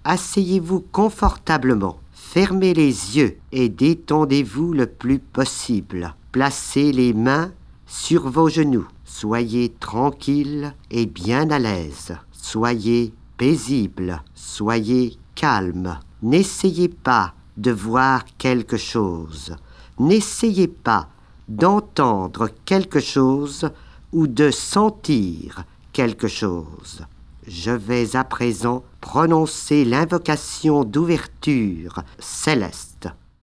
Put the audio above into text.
asseyez-vous confortablement. Fermez les yeux et détendez-vous le plus possible. Placez les mains sur vos genoux. Soyez tranquille et bien à l'aise. Soyez paisible. Soyez calme. N'essayez pas de voir quelque chose. N'essayez pas d'entendre quelque chose ou de sentir quelque chose. Je vais à présent prononcer l'invocation d'ouverture céleste.